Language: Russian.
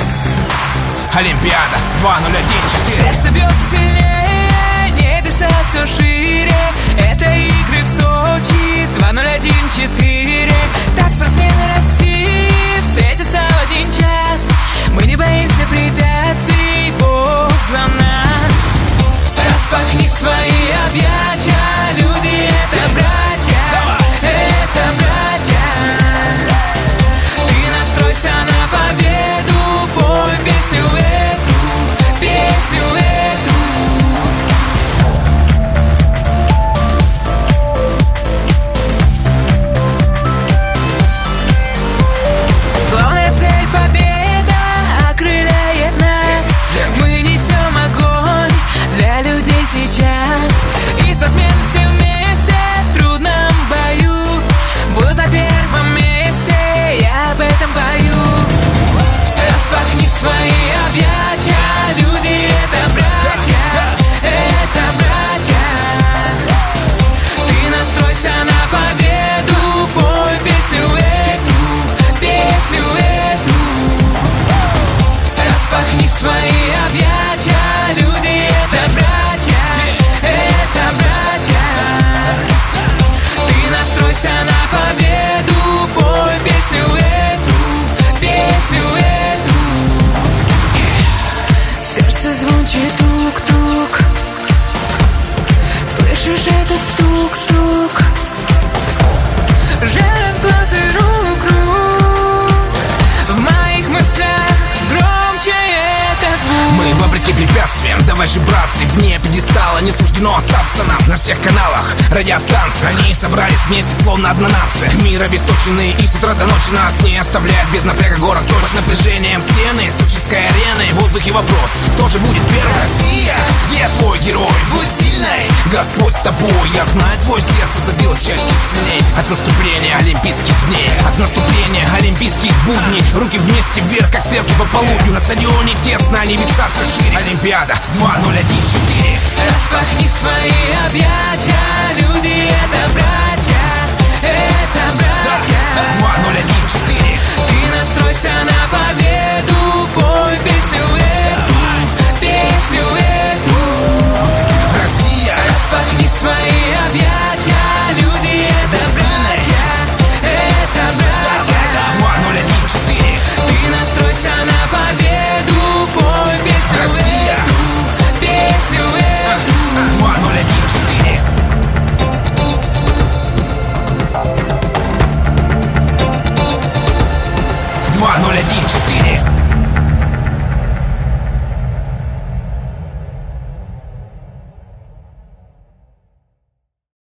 Олимпиада 2014. Сердце бьется сильнее, небеса все шире. Это игры в Сочи 2014. Так спортсмены России встретятся в один час. Мы не боимся препятствий, Бог за нас. Распахни свои объятия, люди, это братья, это братья. Ты настройся на победу, пой песню эту, песню эту. Главная цель — победа окрыляет нас. Мы несем огонь для людей сейчас. И спортсмены все вместе в трудном бою будут на первом месте, я об этом пою. Распахни свои объятия, люди, это братья, это братья. Ты настройся на победу, пой песню эту, песню эту. Распахни свои объятия, люди, это братья, это братья. Ты настройся на победу, пой песню эту, песню эту. Сердце звончит тук-тук. Слышишь этот стук-стук? Жарят глаза рук. В моих мыслях громче этот звук. Мы вопреки препятствиям, давай же, братцы, вне пьедестала не суждено остаться нам. На всех каналах радиостанции они собрались вместе, словно одна нация. Мир обесточенный, и с утра до ночи нас не оставляет без напряга город Сочи. Под напряжением стены сочинской арены, в воздухе вопрос: кто же будет первым? Россия, где твой герой? Будь сильной, Господь с тобой. Я знаю, твое сердце забилось чаще и сильней от наступления олимпийских дней, от наступления олимпийских будней. Руки вместе вверх, как стрелки по полудню. На стадионе тесно, а небеса все шире. Олимпиада 2014. Распахни свои объятия, люди, это братья, это братья. 2014. Ты настройся на победу.